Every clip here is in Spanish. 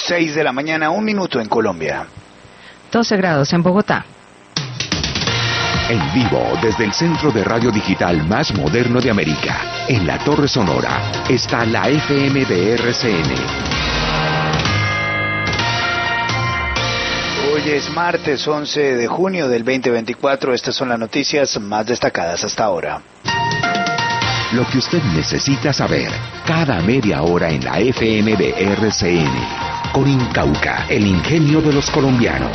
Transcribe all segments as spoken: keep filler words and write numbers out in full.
seis de la mañana, un minuto en Colombia. doce grados en Bogotá. En vivo desde el centro de radio digital más moderno de América, en la Torre Sonora, está la F M de R C N. Hoy es martes once de junio del veinte veinticuatro. Estas son las noticias más destacadas hasta ahora. Lo que usted necesita saber, cada media hora en la F M de R C N. Con Incauca, el ingenio de los colombianos.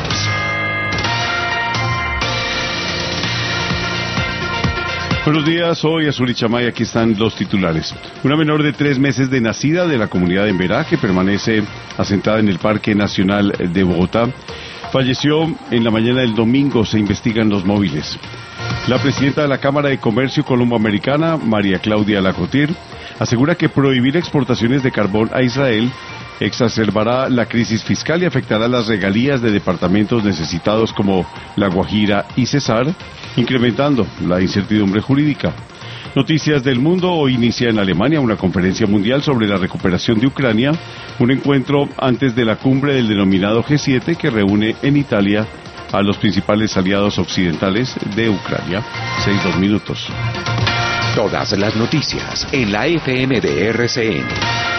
Buenos días, soy Azuri Chamay, aquí están los titulares. Una menor de tres meses de nacida de la comunidad de Emberá, que permanece asentada en el Parque Nacional de Bogotá, falleció en la mañana del domingo. Se investigan los móviles. La presidenta de la Cámara de Comercio Colombo-Americana, María Claudia Lacotir, asegura que prohibir exportaciones de carbón a Israel exacerbará la crisis fiscal y afectará las regalías de departamentos necesitados como La Guajira y Cesar, incrementando la incertidumbre jurídica. Noticias del mundo. Hoy inicia en Alemania una conferencia mundial sobre la recuperación de Ucrania, un encuentro antes de la cumbre del denominado G siete que reúne en Italia a los principales aliados occidentales de Ucrania. Seis, dos minutos. Todas las noticias en la F M de R C N.